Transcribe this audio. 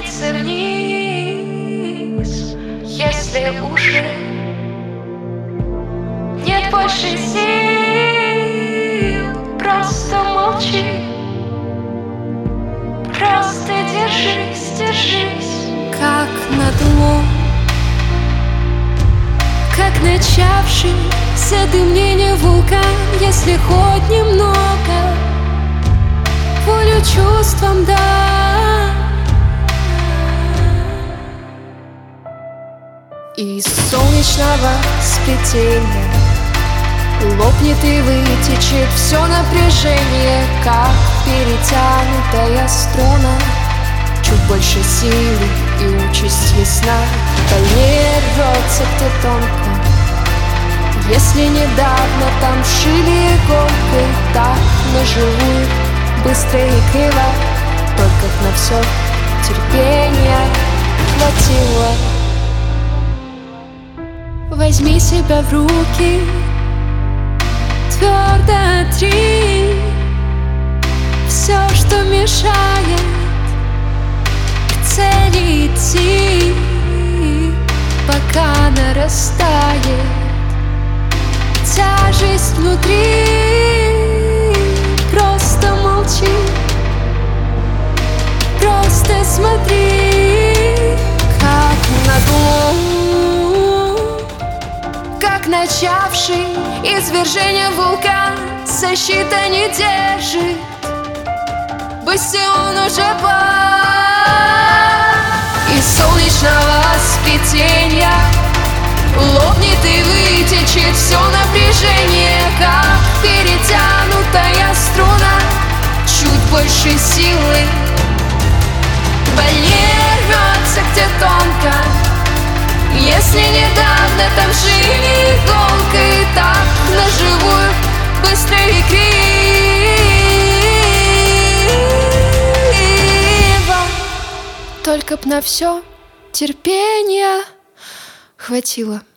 спуститься вниз, если уже нет больше сил. Просто молчи, просто держись, держись. Как надлом, как начавшийся дымление вулкан. Если хоть немного волю чувствам дай, из солнечного сплетения лопнет и вытечет все напряжение, как перетянутая струна. Чуть больше силы и участь ясна. Больнее рвется где тонко, если недавно там шили иголкой. Так наживую, быстро и криво, только на все терпения хватило. Возьми себя в руки, твердо отри все, что мешает к цели идти, пока нарастает тяжесть внутри. Просто молчи, просто смотри, как надлом, как начавший извержение вулкан. Защита не держит, бастион уже пал. Из солнечного сплетения лопнет и вытечет все напряжение, как перетянутая струна. Чуть больше силы, больнее рвется где тонко, если недавно там жили иголкой. Так наживую, быстро и криво, только б на все терпения хватило.